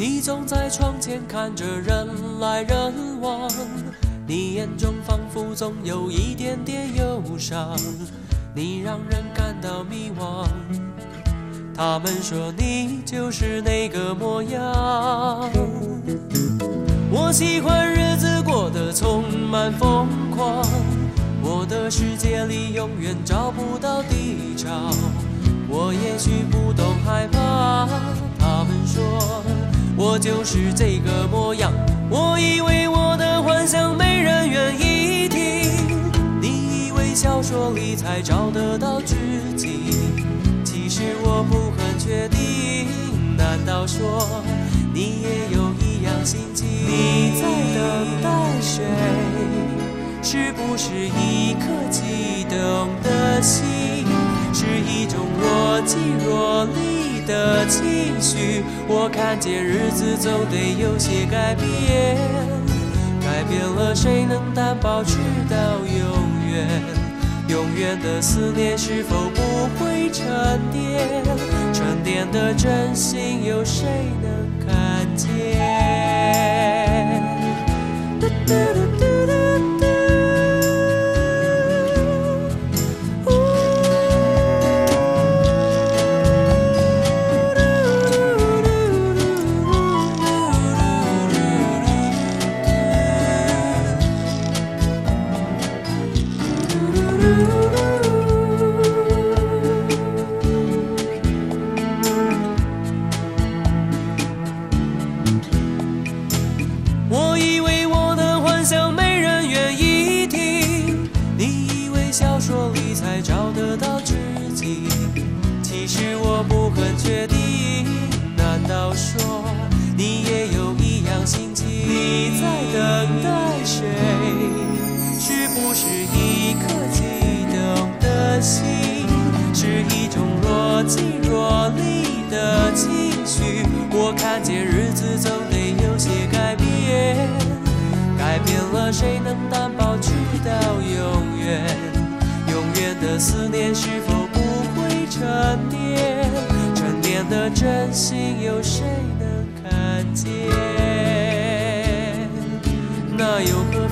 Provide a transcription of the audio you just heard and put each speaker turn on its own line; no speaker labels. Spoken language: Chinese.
你总在窗前看着人来人往，你眼中仿佛总有一点点忧伤，你让人感到迷惘。他们说你就是那个模样，我喜欢日子过得充满疯狂，我的世界里永远找不到低潮，我也许不懂害怕。他们说我就是这个模样，我以为我的幻想没人愿意听，你以为小说里才找得到知己，其实我不很确定，难道说你也有一样心情？你在等待谁？是不是一颗悸动的心？是一种若即若离的情绪。我看见日子总得有些改变，改变了谁能担保直到永远？永远的思念是否不会沉淀？沉淀的真心有谁能看见？我以为我的幻想没人愿意听，你以为小说里才找得到知己，其实我不很确定，难道说你也有一样心情？你在等待谁？是不是一颗悸动的心？是一种若即若离的情绪。我看见日子总得有些改变，改变了谁能担保直到永远？永远的思念是否不会沉淀？沉淀的真心有谁能看见？那又何